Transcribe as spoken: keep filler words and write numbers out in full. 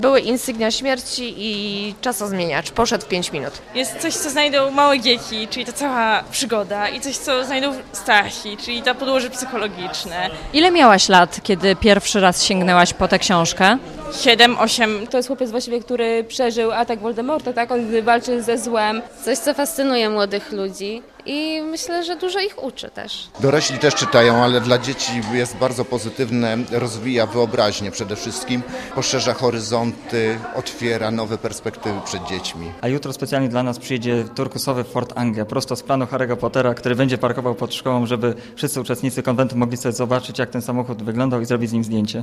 Były insygnia śmierci i czasozmieniacz. Poszedł w pięć minut. Jest coś, co znajdą małe dzieci, czyli ta cała przygoda, i coś, co znajdą Stasi, czyli to podłoże psychologiczne. Ile miałaś lat, kiedy pierwszy raz sięgnęłaś po tę książkę? Siedem, osiem. To jest chłopiec właściwie, który przeżył atak Voldemorta, tak? On walczy ze złem. Coś, co fascynuje młodych ludzi i myślę, że dużo ich uczy też. Dorośli też czytają, ale dla dzieci jest bardzo pozytywne, rozwija wyobraźnię przede wszystkim, poszerza horyzonty, otwiera nowe perspektywy przed dziećmi. A jutro specjalnie dla nas przyjedzie turkusowy Ford Anglia, prosto z planu Harry'ego Pottera, który będzie parkował pod szkołą, żeby wszyscy uczestnicy konwentu mogli sobie zobaczyć, jak ten samochód wyglądał i zrobić z nim zdjęcie.